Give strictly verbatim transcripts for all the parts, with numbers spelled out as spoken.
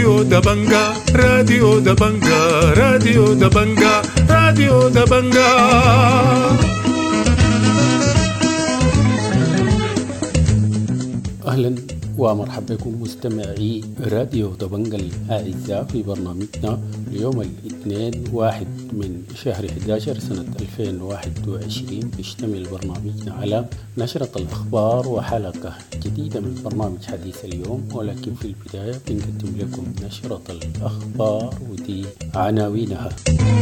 راديو دبنجا راديو دبنجا راديو دبنجا راديو دبنجا. أهلا ومرحبا بكم مستمعي راديو دبنجا الأعزاء في برنامجنا اليوم الاثنين واحد من شهر أحد عشر سنة ألفين وواحد وعشرين. يشتمل برنامجنا على نشرة الأخبار وحلقة جديدة من برنامج حديث اليوم، ولكن في البداية بنقدم لكم نشرة الأخبار ودي عناوينها.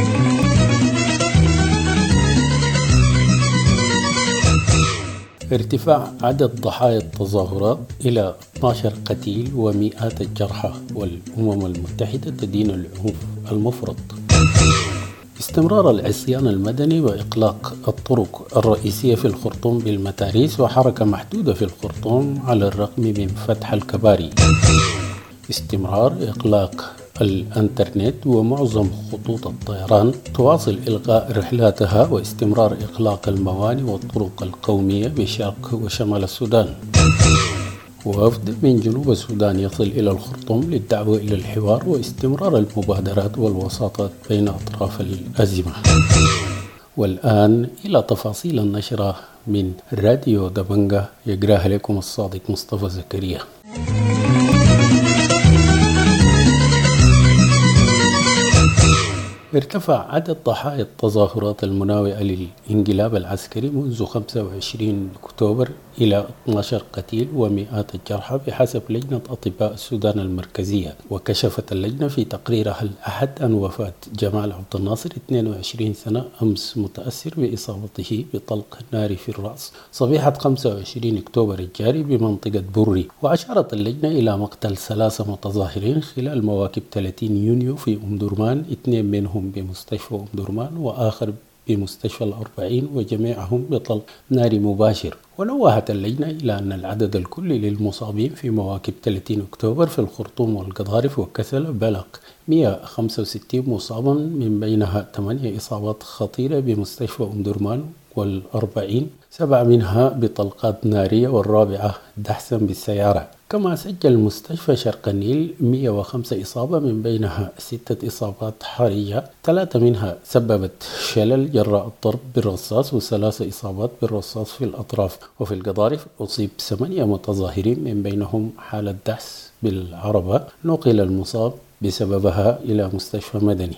ارتفاع عدد ضحايا التظاهرات إلى اثني عشر قتيل ومئات الجرحى، والأمم المتحدة تدين العنف المفرط. استمرار العصيان المدني وإغلاق الطرق الرئيسية في الخرطوم بالمتاريس وحركة محدودة في الخرطوم على الرغم من فتح الكباري. استمرار إغلاق الانترنت ومعظم خطوط الطيران تواصل إلغاء رحلاتها، واستمرار إغلاق الموانئ والطرق القومية بشرق وشمال السودان. وفد من جنوب السودان يصل إلى الخرطوم للدعوة إلى الحوار واستمرار المبادرات والوساطات بين أطراف الأزمة. والآن إلى تفاصيل النشرة من راديو دبنجا، يقراها لكم الصادق مصطفى زكريا. ارتفع عدد ضحايا التظاهرات المناوئة للانقلاب العسكري منذ خمسة وعشرين أكتوبر إلى اثني عشر قتيل ومئات الجرحى بحسب لجنة أطباء السودان المركزية. وكشفت اللجنة في تقريرها الأحد عن وفاة جمال عبد الناصر اثنين وعشرين سنة أمس متأثر بإصابته بطلق ناري في الرأس صبيحة خمسة وعشرين أكتوبر الجاري بمنطقة بري. وأشارت اللجنة إلى مقتل ثلاثة متظاهرين خلال مواكب ثلاثين يونيو في أم درمان، اثنين منهم بمستشفى أم درمان وآخر بمستشفى الأربعين، وجميعهم بطلق ناري مباشر. ونوهت اللجنة إلى أن العدد الكلي للمصابين في مواكب ثلاثين أكتوبر في الخرطوم والقضارف وكسل بلغ مئة وخمسة وستين مصابا، من بينها ثمانية إصابات خطيرة بمستشفى أم درمان والأربعين، سبعة منها بطلقات نارية والرابعة دحسا بالسيارة. كما سجل مستشفى شرق النيل مئة وخمسة إصابة، من بينها ستة إصابات حرجة، ثلاثة منها سببت شلل جراء الضرب بالرصاص، وثلاثة إصابات بالرصاص في الأطراف. وفي القضارف أصيب ثمانية متظاهرين، من بينهم حالة دحس بالعربة، نقل المصاب بسببها إلى مستشفى مدني.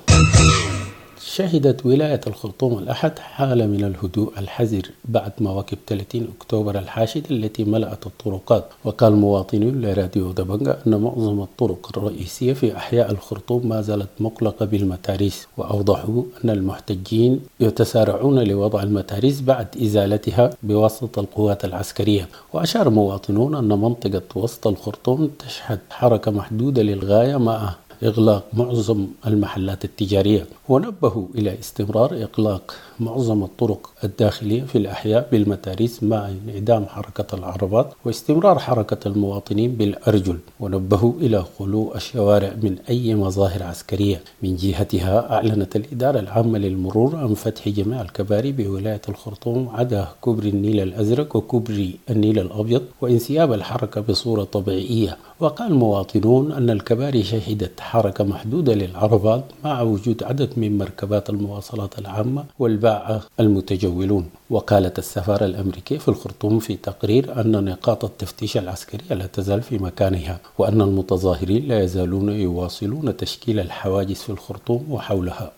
شهدت ولاية الخرطوم الأحد حالة من الهدوء الحذر بعد مواكب ثلاثين أكتوبر الحاشد التي ملأت الطرقات. وقال مواطنون لراديو دبنجا أن معظم الطرق الرئيسية في أحياء الخرطوم ما زالت مغلقة بالمتاريس، وأوضحوا أن المحتجين يتسارعون لوضع المتاريس بعد إزالتها بواسطة القوات العسكرية. وأشار مواطنون أن منطقة وسط الخرطوم تشهد حركة محدودة للغاية مع إغلاق معظم المحلات التجارية. ونبهوا إلى استمرار إغلاق معظم الطرق الداخلية في الأحياء بالمتاريس مع انعدام حركة العربات واستمرار حركة المواطنين بالأرجل. ونبهوا إلى خلو الشوارع من أي مظاهر عسكرية. من جهتها أعلنت الإدارة العامة للمرور عن فتح جميع الكباري بولاية الخرطوم عدا كوبري النيل الأزرق وكوبري النيل الأبيض، وانسياب الحركة بصورة طبيعية. وقال مواطنون أن الكباري شهدت حركة محدودة للعربات مع وجود عدد من مركبات المواصلات العامة والباعة المتجولون. وقالت السفارة الأمريكية في الخرطوم في تقرير أن نقاط التفتيش العسكري لا تزال في مكانها، وأن المتظاهرين لا يزالون يواصلون تشكيل الحواجز في الخرطوم وحولها.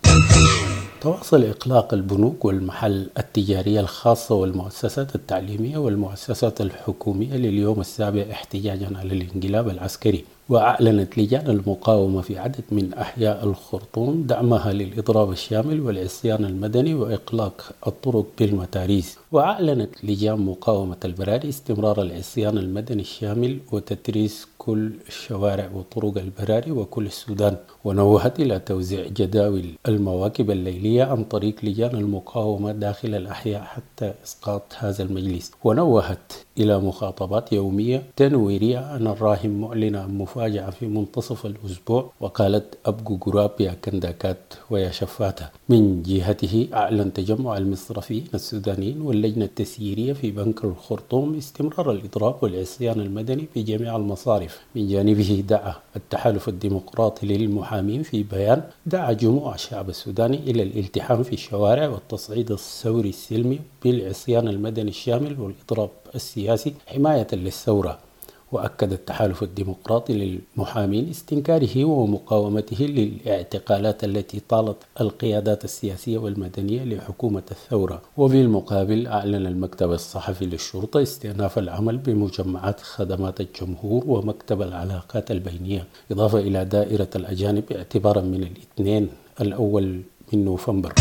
تواصل إغلاق البنوك والمحل التجارية الخاصة والمؤسسات التعليمية والمؤسسات الحكومية لليوم السابع احتجاجا على الانقلاب العسكري. وأعلنت لجان المقاومة في عدد من أحياء الخرطوم دعمها للإضراب الشامل والعصيان المدني وإغلاق الطرق بالمتاريس. وأعلنت لجان مقاومة البراري استمرار العصيان المدني الشامل وتتريس كل الشوارع وطرق البراري وكل السودان. ونوهت إلى توزيع جداول المواكب الليلية عن طريق لجان المقاومة داخل الأحياء حتى إسقاط هذا المجلس. ونوهت إلى مخاطبات يومية تنويرية عن الراهن معلنة عن مفاجأة في منتصف الأسبوع. وقالت أبقوا قراب يا كنداكات ويا شفاتة. من جهته أعلن تجمع المصرفيين السودانيين والذي اللجنة التسييرية في بنك الخرطوم استمرار الإضراب والعصيان المدني في جميع المصارف. من جانبه دعا التحالف الديمقراطي للمحامين في بيان دعا جموع الشعب السوداني إلى الالتحام في الشوارع والتصعيد الثوري السلمي بالعصيان المدني الشامل والإضراب السياسي حماية للثورة. وأكد التحالف الديمقراطي للمحامين استنكاره ومقاومته للاعتقالات التي طالت القيادات السياسية والمدنية لحكومة الثورة. وفي المقابل أعلن المكتب الصحفي للشرطة استئناف العمل بمجمعات خدمات الجمهور ومكتب العلاقات البينية، إضافة إلى دائرة الأجانب اعتبارا من الاثنين الأول من نوفمبر.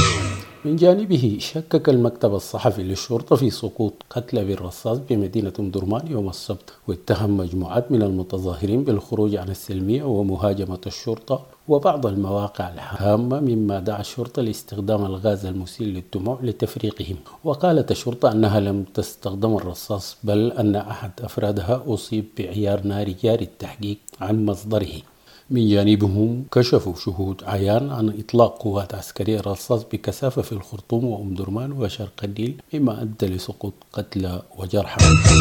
من جانبه شكك المكتب الصحفي للشرطة في سقوط قتلى بالرصاص بمدينة أم درمان يوم السبت، واتهم مجموعات من المتظاهرين بالخروج عن السلمية ومهاجمة الشرطة وبعض المواقع الهامة، مما دعا الشرطة لاستخدام الغاز المسيل للدموع لتفريقهم. وقالت الشرطة أنها لم تستخدم الرصاص، بل أن أحد أفرادها أصيب بعيار ناري جاري التحقيق عن مصدره. من جانبهم كشفوا شهود عيان عن إطلاق قوات عسكرية رصاص بكثافة في الخرطوم وأم درمان وشرق النيل، مما أدى لسقوط قتلى وجرحى.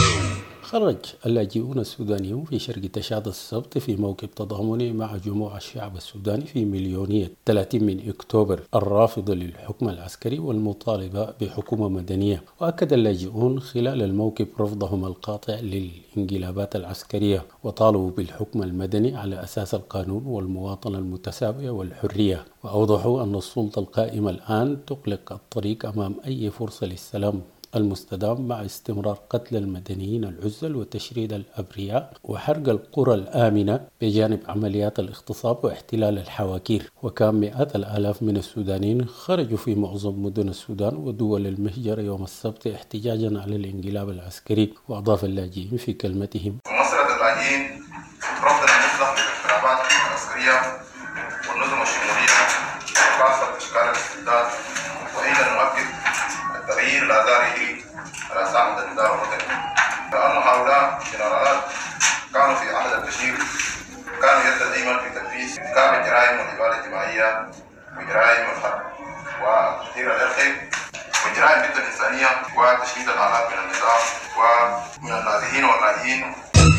خرج اللاجئون السودانيون في شرق تشاد السبت في موكب تضامني مع جموع الشعب السوداني في مليونية ثلاثين من أكتوبر الرافضة للحكم العسكري والمطالبة بحكومة مدنية. وأكد اللاجئون خلال الموكب رفضهم القاطع للانقلابات العسكرية، وطالبوا بالحكم المدني على أساس القانون والمواطنة المتساوية والحرية. وأوضحوا أن السلطة القائمة الآن تغلق الطريق أمام أي فرصة للسلام المستدام، مع استمرار قتل المدنيين العزل وتشريد الأبرياء وحرق القرى الآمنة بجانب عمليات الاغتصاب واحتلال الحواكير. وكان مئات الآلاف من السودانيين خرجوا في معظم مدن السودان ودول المهجر يوم السبت احتجاجا على الانقلاب العسكري. وأضاف اللاجئين في كلمتهم: مسألة اللاجئين رفضنا المطلق للانقلابات العسكرية والنظم الشمولية وكافة أشكال الاستبداد، وإلى نؤكد التغيير لا زال يجري على ساحة النداء الوطني، لأن هؤلاء الجنرالات كانوا في عهد البشير كانوا يد دائما في تنفيذ ارتكاب الجرائم والإبادة الاجتماعية وجرائم الحرب والتطهير العرقي وجرائم ضد الإنسانية وتشييد الآلاف من النساء ومن النازحين واللاجئين.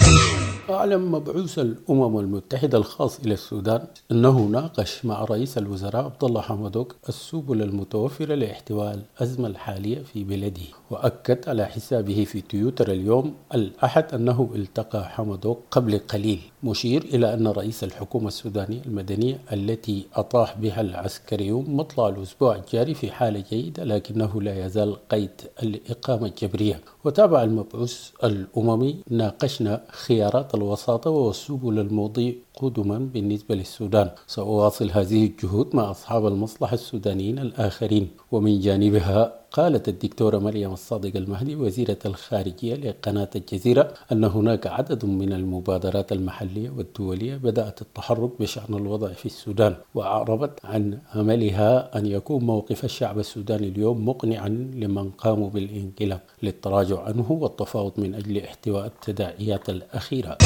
أعلن مبعوث الأمم المتحدة الخاص إلى السودان أنه ناقش مع رئيس الوزراء عبد الله حمدوك السبل المتوفرة لاحتواء الأزمة الحالية في بلده. وأكد على حسابه في تويتر اليوم الأحد أنه التقى حمدوك قبل قليل، مشير إلى أن رئيس الحكومة السودانية المدنية التي أطاح بها العسكريون مطلع الأسبوع الجاري في حالة جيدة، لكنه لا يزال قيد الإقامة الجبرية. وتابع المبعوث الأممي: ناقشنا خيارات الوساطة والسبل المضي قدما بالنسبة للسودان. سأواصل هذه الجهود مع أصحاب المصلحة السودانيين الآخرين. ومن جانبها قالت الدكتورة مريم الصادق المهدي وزيرة الخارجية لقناة الجزيرة أن هناك عدد من المبادرات المحلية والدولية بدأت التحرك بشأن الوضع في السودان، وأعربت عن أملها أن يكون موقف الشعب السوداني اليوم مقنعا لمن قاموا بالانقلاب للتراجع عنه والتفاوض من أجل احتواء التداعيات الأخيرة.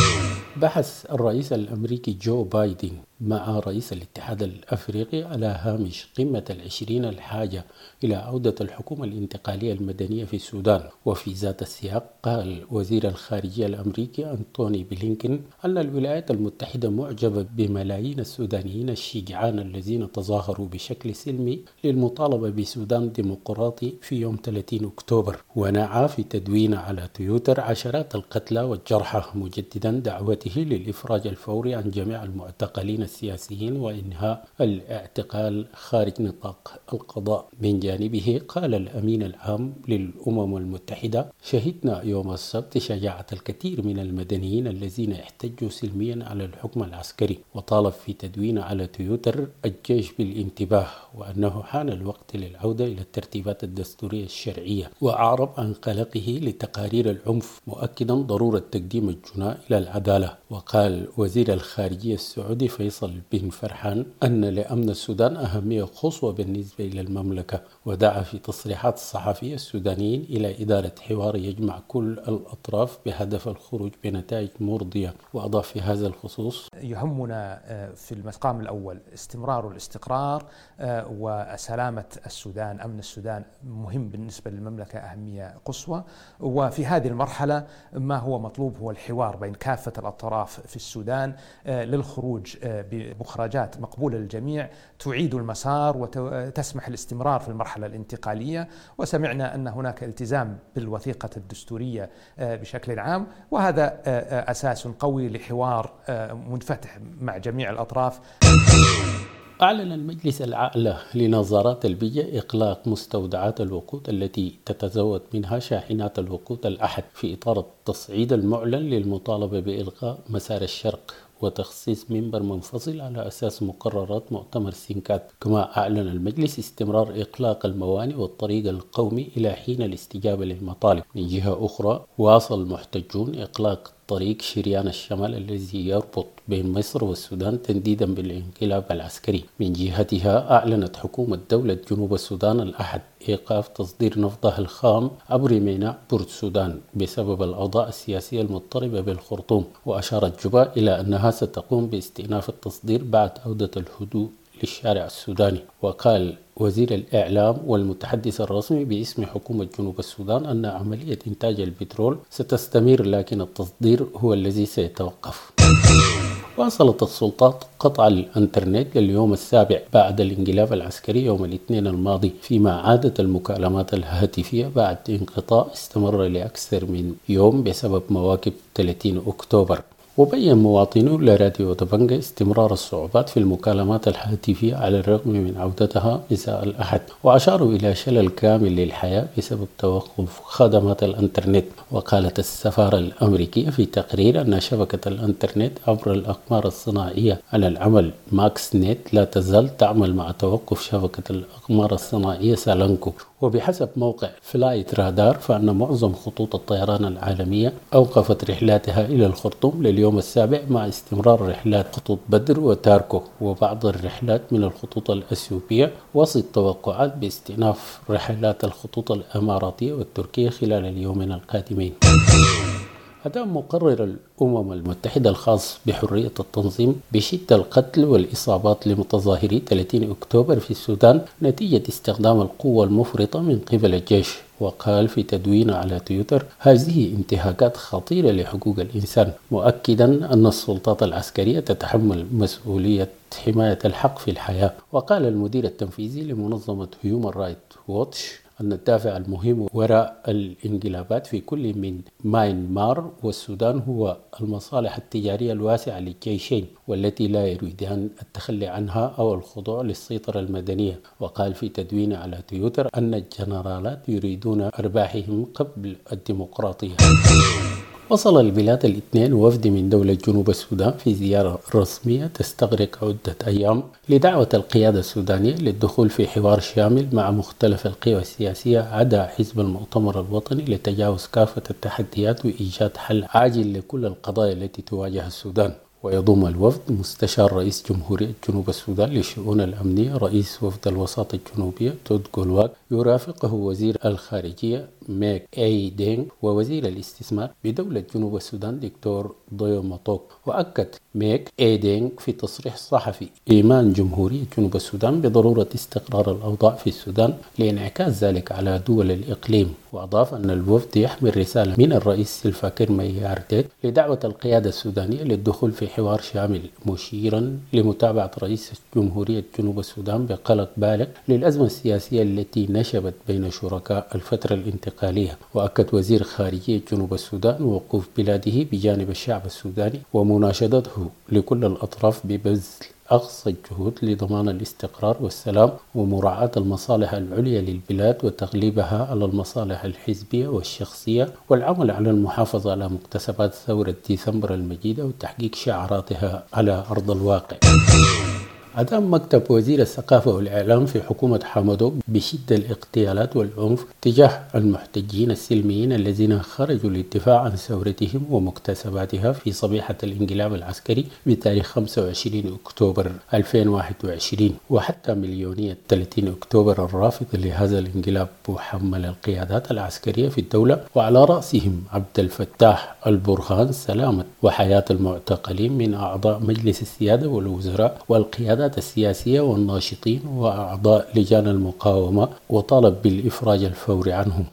بحث الرئيس الأمريكي جو بايدن مع رئيس الاتحاد الأفريقي على هامش قمة العشرين الحاجة إلى عودة الحكومة الانتقالية المدنية في السودان. وفي ذات السياق قال وزير الخارجية الأمريكي أنتوني بلينكن أن الولايات المتحدة معجبة بملايين السودانيين الشجعان الذين تظاهروا بشكل سلمي للمطالبة بسودان ديمقراطي في يوم ثلاثين أكتوبر. ونعى في تدوين على تويتر عشرات القتلى والجرحى، مجددا دعوته للإفراج الفوري عن جميع المعتقلين السياسيين وإنهاء الاعتقال خارج نطاق القضاء. من جانبه قال الأمين العام للأمم المتحدة: شهدنا يوم السبت شجاعة الكثير من المدنيين الذين احتجوا سلميا على الحكم العسكري. وطالب في تدوين على تويتر الجيش بالانتباه، وأنه حان الوقت للعودة إلى الترتيبات الدستورية الشرعية. وأعرب عن قلقه لتقارير العنف، مؤكدا ضرورة تقديم الجناة إلى العدالة. وقال وزير الخارجية السعودي فيصل بن فرحان أن لأمن السودان أهمية قصوى بالنسبة إلى المملكة، ودعا في تصريحات الصحفية السودانيين إلى إدارة حوار يجمع كل الأطراف بهدف الخروج بنتائج مرضية. وأضاف في هذا الخصوص: يهمنا في المقام الأول استمرار الاستقرار وسلامة السودان. أمن السودان مهم بالنسبة للمملكة أهمية قصوى، وفي هذه المرحلة ما هو مطلوب هو الحوار بين كافة الأطراف في السودان للخروج بمخرجات مقبولة للجميع تعيد المسار وتسمح الاستمرار في المرحلة الانتقالية. وسمعنا أن هناك التزام بالوثيقة الدستورية بشكل عام، وهذا أساس قوي لحوار منفتح مع جميع الأطراف. أعلن المجلس الأعلى لنظارات البيئة إغلاق مستودعات الوقود التي تتزود منها شاحنات الوقود الأحد في إطار التصعيد المعلن للمطالبة بإلغاء مسار الشرق وتخصيص منبر منفصل على أساس مقررات مؤتمر سينكات. كما أعلن المجلس استمرار إغلاق الموانئ والطريق القومي إلى حين الاستجابة للمطالب. من جهة أخرى، واصل المحتجون إغلاق طريق شريان الشمال الذي يربط بين مصر والسودان تنديدا بالانقلاب العسكري. من جهتها، أعلنت حكومة دولة جنوب السودان الأحد إيقاف تصدير نفطها الخام عبر ميناء بورت السودان بسبب الأوضاع السياسية المضطربة بالخرطوم. وأشارت جوبا إلى أنها ستقوم باستئناف التصدير بعد عودة الهدوء للشارع السوداني. وقال وزير الإعلام والمتحدث الرسمي باسم حكومة جنوب السودان أن عملية إنتاج البترول ستستمر، لكن التصدير هو الذي سيتوقف. واصلت السلطات قطع الانترنت لليوم السابع بعد الانقلاب العسكري يوم الاثنين الماضي، فيما عادت المكالمات الهاتفية بعد انقطاع استمر لأكثر من يوم بسبب مواكب ثلاثين أكتوبر. وبين مواطنو لراديو دبنجة استمرار الصعوبات في المكالمات الهاتفية على الرغم من عودتها مساء الأحد، وأشاروا إلى شلل كامل للحياة بسبب توقف خدمات الإنترنت. وقالت السفارة الأمريكية في تقرير أن شبكة الإنترنت عبر الأقمار الصناعية على العمل ماكس نت لا تزال تعمل مع توقف شبكة الأقمار الصناعية سالانكو. وبحسب موقع فلايت رادار، فإن معظم خطوط الطيران العالمية أوقفت رحلاتها إلى الخرطوم لليوم السابع، مع استمرار رحلات خطوط بدر وتاركو وبعض الرحلات من الخطوط الأثيوبية، وسط توقعات باستئناف رحلات الخطوط الإماراتية والتركية خلال اليومين القادمين. أدان مقرر الأمم المتحدة الخاص بحرية التنظيم بشدة القتل والإصابات لمتظاهري ثلاثين أكتوبر في السودان نتيجة استخدام القوة المفرطة من قبل الجيش. وقال في تدوين على تويتر: هذه انتهاكات خطيرة لحقوق الإنسان، مؤكدا أن السلطات العسكرية تتحمل مسؤولية حماية الحق في الحياة. وقال المدير التنفيذي لمنظمة هيومن رايت ووتش أن الدافع المهم وراء الانقلابات في كل من ماينمار والسودان هو المصالح التجارية الواسعة للجيشين، والتي لا يريدان التخلي عنها أو الخضوع للسيطرة المدنية. وقال في تدوين على تويتر أن الجنرالات يريدون أرباحهم قبل الديمقراطية. وصل البلاد الاثنين وفد من دولة جنوب السودان في زيارة رسمية تستغرق عدة أيام لدعوة القيادة السودانية للدخول في حوار شامل مع مختلف القوى السياسية عدا حزب المؤتمر الوطني لتجاوز كافة التحديات وإيجاد حل عاجل لكل القضايا التي تواجه السودان. ويضم الوفد مستشار رئيس جمهورية جنوب السودان للشؤون الأمنية رئيس وفد الوساطة الجنوبية تود جولواك، يرافقه وزير الخارجية ميك أي دينغ ووزير الاستثمار بدولة جنوب السودان دكتور ضيو مطوك. وأكد ميك أي دينغ في تصريح صحفي إيمان جمهورية جنوب السودان بضرورة استقرار الأوضاع في السودان لإنعكاس ذلك على دول الإقليم. وأضاف أن الوفد يحمل رسالة من الرئيس سلفا كير ميارديت لدعوة القيادة السودانية للدخول في حوار شامل، مشيرا لمتابعة رئيس جمهورية جنوب السودان بقلق بالغ للأزمة السياسية التي نشبت بين شركاء الفترة الانتقالية. وأكد وزير خارجية جنوب السودان وقوف بلاده بجانب الشعب السوداني ومناشدته لكل الأطراف ببذل أقصى الجهود لضمان الاستقرار والسلام ومراعاة المصالح العليا للبلاد وتغليبها على المصالح الحزبية والشخصية، والعمل على المحافظة على مكتسبات ثورة ديسمبر المجيدة وتحقيق شعاراتها على أرض الواقع. أدام مكتب وزير الثقافة والإعلام في حكومة حمدوك بشدة الاغتيالات والعنف تجاه المحتجين السلميين الذين خرجوا للدفاع عن ثورتهم ومكتسباتها في صبيحة الانقلاب العسكري بتاريخ خمسة وعشرين أكتوبر ألفين وواحد وعشرين، وحتى مليونية ثلاثين أكتوبر الرافض لهذا الانقلاب وحمل القيادات العسكرية في الدولة وعلى رأسهم عبد الفتاح البرهان سلامة وحياة المعتقلين من أعضاء مجلس السيادة والوزراء والقيادات السياسية والناشطين وأعضاء لجان المقاومة، وطالب بالإفراج الفوري عنهم.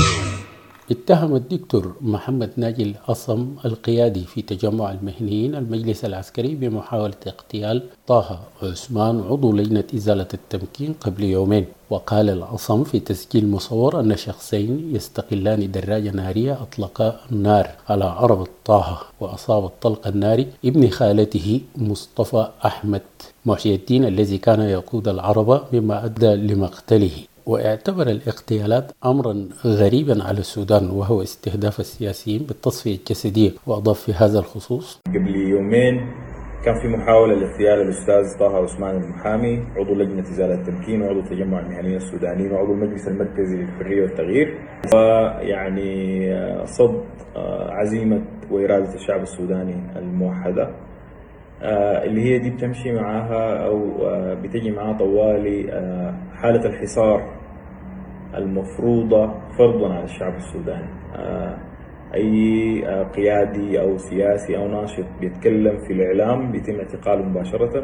اتهم الدكتور محمد ناجي الأصم القيادي في تجمع المهنيين المجلس العسكري بمحاولة اغتيال طه عثمان عضو لجنة إزالة التمكين قبل يومين. وقال الأصم في تسجيل مصور أن شخصين يستقلان دراجة نارية أطلقا النار على عربة طه وأصاب الطلق الناري ابن خالته مصطفى أحمد محي الدين الذي كان يقود العربة، مما أدى لمقتله. واعتبر الاغتيالات أمرا غريبا على السودان وهو استهداف السياسيين بالتصفية الجسدية. وأضاف في هذا الخصوص: قبل يومين كان في محاولة لاغتيال الأستاذ طه عثمان المحامي عضو لجنة إزالة التمكين وعضو تجمع المهنيين السودانيين وعضو المجلس المركزي للحرية والتغيير، ويعني صد عزيمة وإرادة الشعب السوداني الموحدة اللي هي دي بتمشي معاها أو بتجي معاها طوالي حالة الحصار المفروضة فرضا على الشعب السوداني. أي قيادي أو سياسي أو ناشط بيتكلم في الإعلام بيتم اعتقاله مباشرة.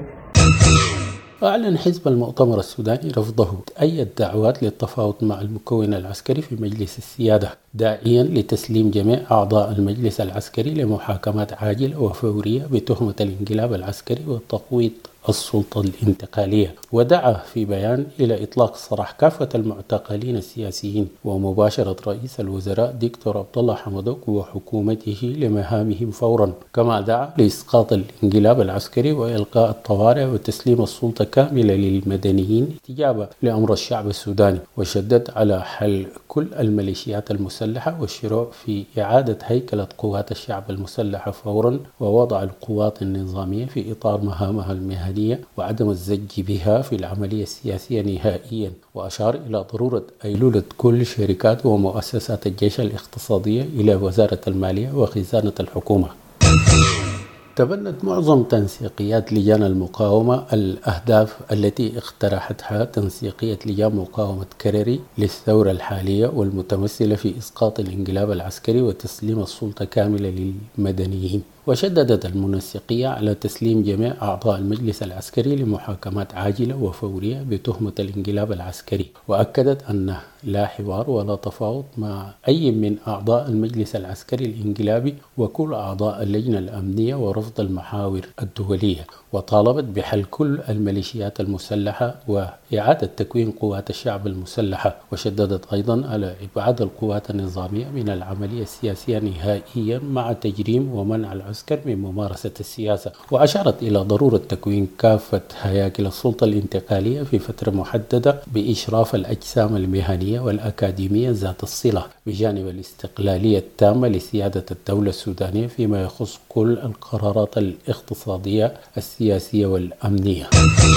أعلن حزب المؤتمر السوداني رفضه أي الدعوات للتفاوض مع المكون العسكري في مجلس السيادة، داعيا لتسليم جميع أعضاء المجلس العسكري لمحاكمات عاجلة وفورية بتهمة الانقلاب العسكري وتقويض السلطة الانتقالية. ودعا في بيان إلى إطلاق سراح كافة المعتقلين السياسيين ومباشرة رئيس الوزراء دكتور عبد الله حمدوك وحكومته لمهامهم فورا، كما دعا لإسقاط الانقلاب العسكري وإلقاء الطوارئ وتسليم السلطة كاملة للمدنيين استجابة لأمر الشعب السوداني. وشدد على حل كل الميليشيات المسلحة والشروع في إعادة هيكلة قوات الشعب المسلحة فورا ووضع القوات النظامية في إطار مهامها المهنية وعدم الزج بها في العملية السياسية نهائيا. وأشار إلى ضرورة أيلولة كل شركات ومؤسسات الجيش الاقتصادية إلى وزارة المالية وخزانة الحكومة. تبنت معظم تنسيقيات لجان المقاومة الأهداف التي اقترحتها تنسيقية لجان مقاومة كرري للثورة الحالية والمتمثلة في إسقاط الانقلاب العسكري وتسليم السلطة كاملة للمدنيين. وشددت المنسقية على تسليم جميع أعضاء المجلس العسكري لمحاكمات عاجلة وفورية بتهمة الانقلاب العسكري، وأكدت أنه لا حوار ولا تفاوض مع أي من أعضاء المجلس العسكري الانقلابي وكل أعضاء اللجنة الأمنية ورفض المحاور الدولية. وطالبت بحل كل الميليشيات المسلحة وإعادة تكوين قوات الشعب المسلحة. وشددت أيضا على إبعاد القوات النظامية من العملية السياسية نهائيا مع تجريم ومنع العسكر من ممارسة السياسة. وأشارت إلى ضرورة تكوين كافة هياكل السلطة الانتقالية في فترة محددة بإشراف الأجسام المهنية والأكاديمية ذات الصلة، بجانب الاستقلالية التامة لسيادة الدولة السودانية فيما يخص كل القرارات الاقتصادية السياسية والأمنية.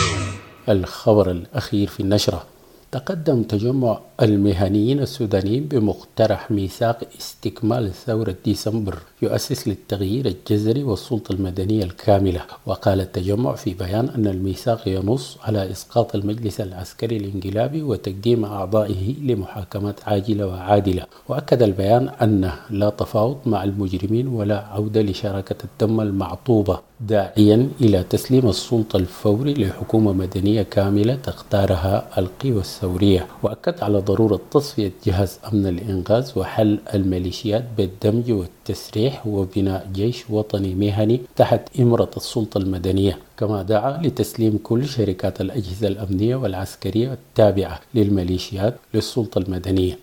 الخبر الأخير في النشرة: تقدم تجمع المهنيين السودانيين بمقترح ميثاق استكمال ثورة ديسمبر يؤسس للتغيير الجذري والسلطة المدنية الكاملة. وقال التجمع في بيان أن الميثاق ينص على إسقاط المجلس العسكري الانقلابي وتقديم أعضائه لمحاكمات عاجلة وعادلة. وأكد البيان أنه لا تفاوض مع المجرمين ولا عودة لشراكة الدم المعطوبة، داعيا إلى تسليم السلطة الفوري لحكومة مدنية كاملة تختارها القوى الثورية. وأكد على ضرورة تصفية جهاز أمن الإنقاذ وحل الميليشيات بالدمج والتسريح وبناء جيش وطني مهني تحت إمرة السلطة المدنية. كما دعا لتسليم كل شركات الأجهزة الأمنية والعسكرية التابعة للميليشيات للسلطة المدنية.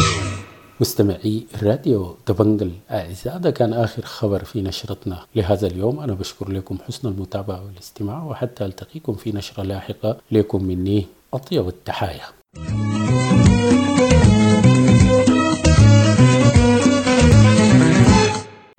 مستمعي راديو دبنجل أعزاء، هذا كان آخر خبر في نشرتنا لهذا اليوم. أنا بشكر لكم حسن المتابعة والاستماع، وحتى ألتقيكم في نشرة لاحقة لكم مني أطيب التحايا.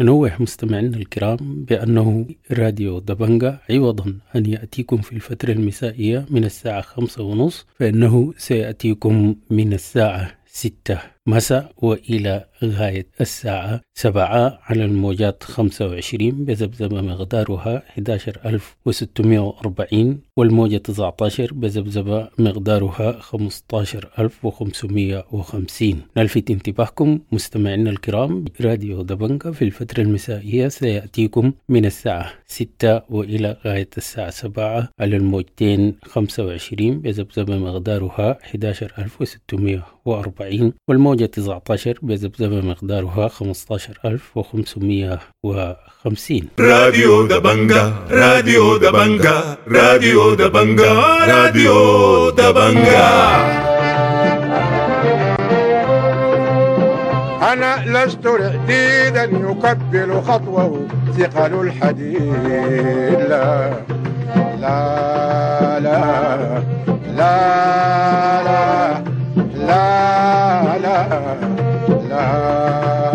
ننوه مستمعينا الكرام بأنه راديو دبنجة عوضا أن يأتيكم في الفترة المسائية من الساعة خمسة ونصف، فإنه سيأتيكم من الساعة ستة مساء وإلى غاية الساعة سبعة على الموجات خمسة وعشرين بذبذبة مقدارها أحد عشر ألف وستمائة وأربعين، والموجة تسعة عشر بذبذبة مقدارها خمسة عشر ألف وخمسمائة وخمسين. نلفت انتباهكم مستمعينا الكرام، راديو دبنجة في الفترة المسائية سيأتيكم من الساعة ستة وإلى غاية الساعة سبعة على الموجتين خمسة وعشرين بذبذبة مقدارها أحد عشر ألف وستمائة وأربعين، والموجة تسعة عشر بذبذبة مقدارها خمسة عشر ألف وخمسمائة وخمسين. راديو دبنجة راديو دبنجة راديو دبنجة راديو دبنجة. أنا لست رعديدا يكبل خطوه ثقل الحديد، لا لا لا لا لا لا لا لا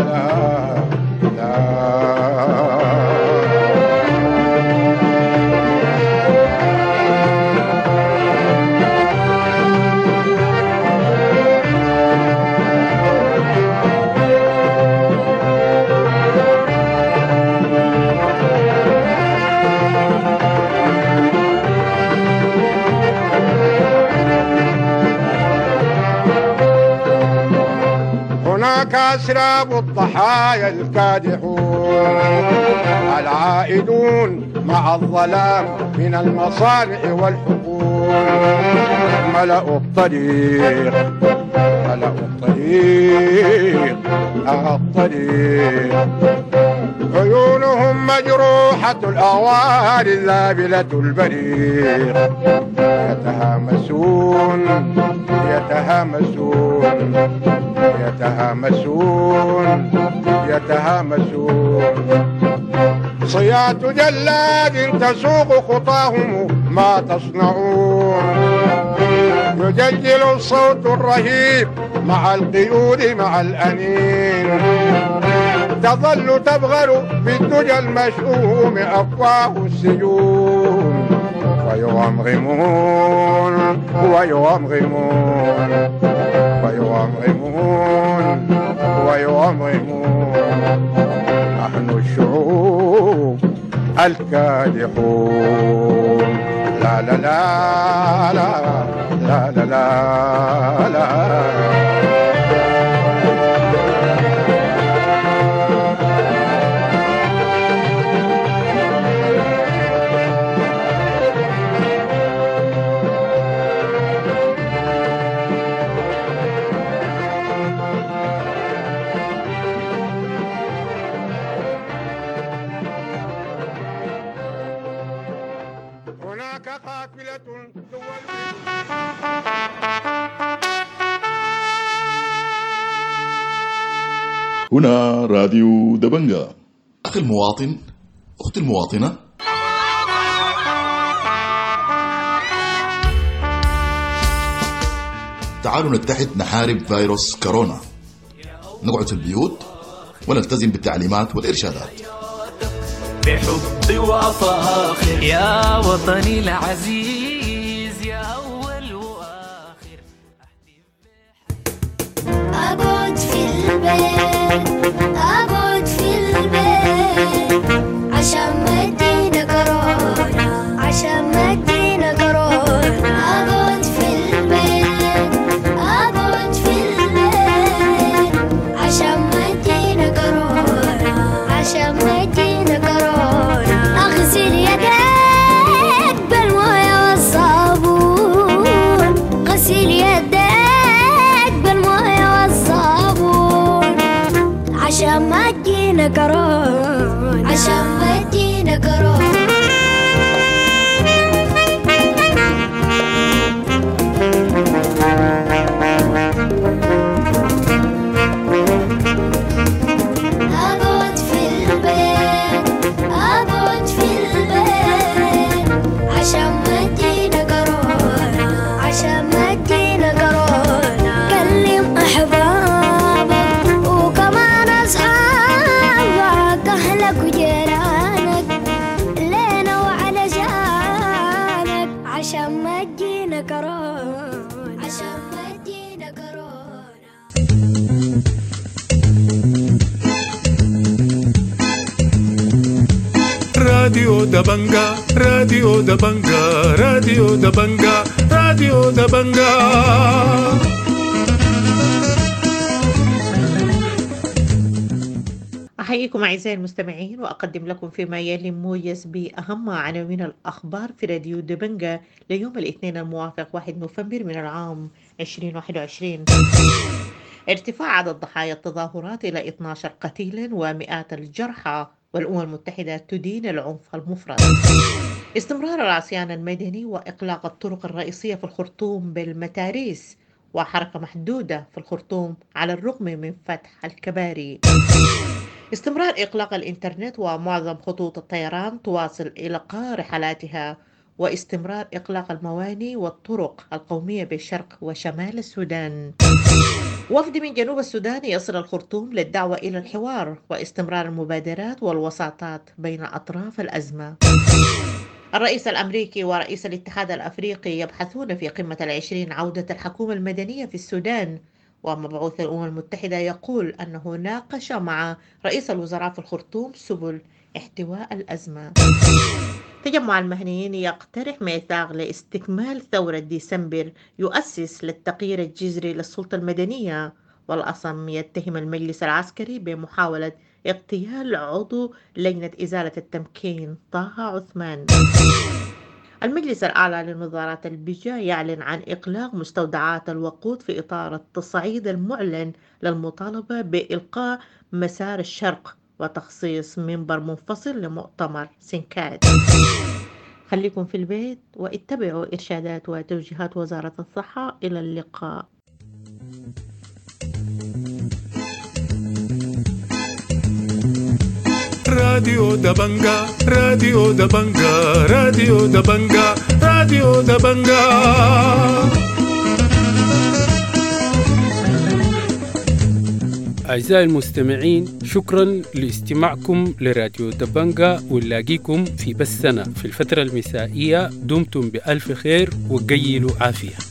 أسراب الضحايا الكادحون العائدون مع الظلام من المصانع والحقول، ملأوا الطريق ملأوا الطريق الطريق، عيونهم مجروحة الأواني ذابلة البريق، يتهامسون يتهامسون يتهامسون يتهامسون، صياط جلاد تسوق خطاهم ما تصنعون، يجلجل الصوت الرهيب مع القيود مع الأنين، تظل تبغر بالدجى المشؤوم أفواه السجون، ويغمغمون ويغمغمون ويغمغمون ويغمغمون، نحن الشعوب الكادحون، لا لا لا لا لا لا لا لا. هنا راديو دبنجة. أخي المواطن، أختي المواطنة، تعالوا نتحد نحارب فيروس كورونا، نقعد في البيوت ونلتزم بالتعليمات والإرشادات. بحب وفاخر يا وطني العزيز، يا أول وآخر. أقعد في البيت أقعد في البيت عشان ما تجينا كورونا، عشان ما تجينا كورونا. أقعد في البيت أقعد في البيت عشان ما تجينا كورونا، عشان ما تجينا كورونا. أغسل يديك بالموية والصابون، غسل يديك بالموية والصابون عشان ما تجينا كورونا، عشان ما تجينا كورونا. أقعد في البيت أقعد في البيت عشان ما تجينا كورونا، عشان ما تجينا كورونا. كلم أحبابك وكمان أصحابك، راديو دبنجا راديو دبنجا راديو دبنجا راديو دبنجا. أحييكم أعزائي المستمعين وأقدم لكم فيما يلي موجز بأهم عناوين الأخبار في راديو دبنجا ليوم الاثنين الموافق واحد نوفمبر من العام ألفين وواحد وعشرين. ارتفاع عدد ضحايا التظاهرات إلى اثني عشر قتيلا ومئات الجرحى، والأمم المتحدة تدين العنف المفرط. استمرار العصيان المدني وإغلاق الطرق الرئيسية في الخرطوم بالمتاريس، وحركة محدودة في الخرطوم على الرغم من فتح الكباري. استمرار إغلاق الإنترنت ومعظم خطوط الطيران تواصل إلقاء رحلاتها، واستمرار إغلاق الموانئ والطرق القومية بالشرق وشمال السودان. وفد من جنوب السودان يصل الخرطوم للدعوة إلى الحوار واستمرار المبادرات والوساطات بين أطراف الأزمة. الرئيس الأمريكي ورئيس الاتحاد الأفريقي يبحثون في قمة العشرين عودة الحكومة المدنية في السودان، ومبعوث الأمم المتحدة يقول أنه ناقش مع رئيس الوزراء في الخرطوم سبل احتواء الأزمة. تجمع المهنيين يقترح ميثاق لاستكمال ثورة ديسمبر يؤسس للتغيير الجذري للسلطة المدنية، والأصم يتهم المجلس العسكري بمحاولة اغتيال عضو لجنة إزالة التمكين طه عثمان. المجلس الأعلى للنظارات البيئة يعلن عن إغلاق مستودعات الوقود في إطار التصعيد المعلن للمطالبة بإلقاء مسار الشرق وتخصيص منبر منفصل لمؤتمر سنكاد. خليكم في البيت واتبعوا إرشادات وتوجيهات وزارة الصحة. إلى اللقاء. راديو دبنجا راديو دبنجا راديو دبنجا راديو دبنجا. أعزائي المستمعين، شكرا لاستماعكم لراديو دبنجا، ونلاقيكم في بثنا في الفترة المسائية. دمتم بألف خير وقيلوا عافية.